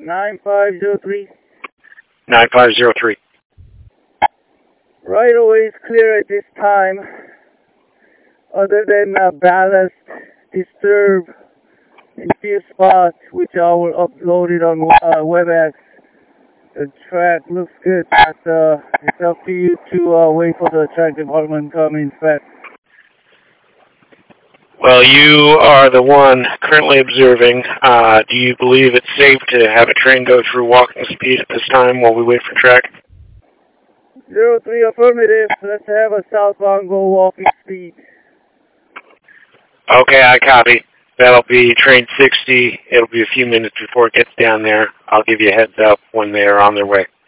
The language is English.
9503. 9503. Right away is clear at this time. Other than ballast, disturb, in few spots, which I will upload it on WebEx. The track looks good, but it's up to you to wait for the track department to come inspect. Well, you are the one currently observing. Do you believe it's safe to have a train go through walking speed at this time while we wait for track? 03 affirmative. Let's have a southbound go walking speed. Okay, I copy. That'll be train 60. It'll be a few minutes before it gets down there. I'll give you a heads up when they're on their way.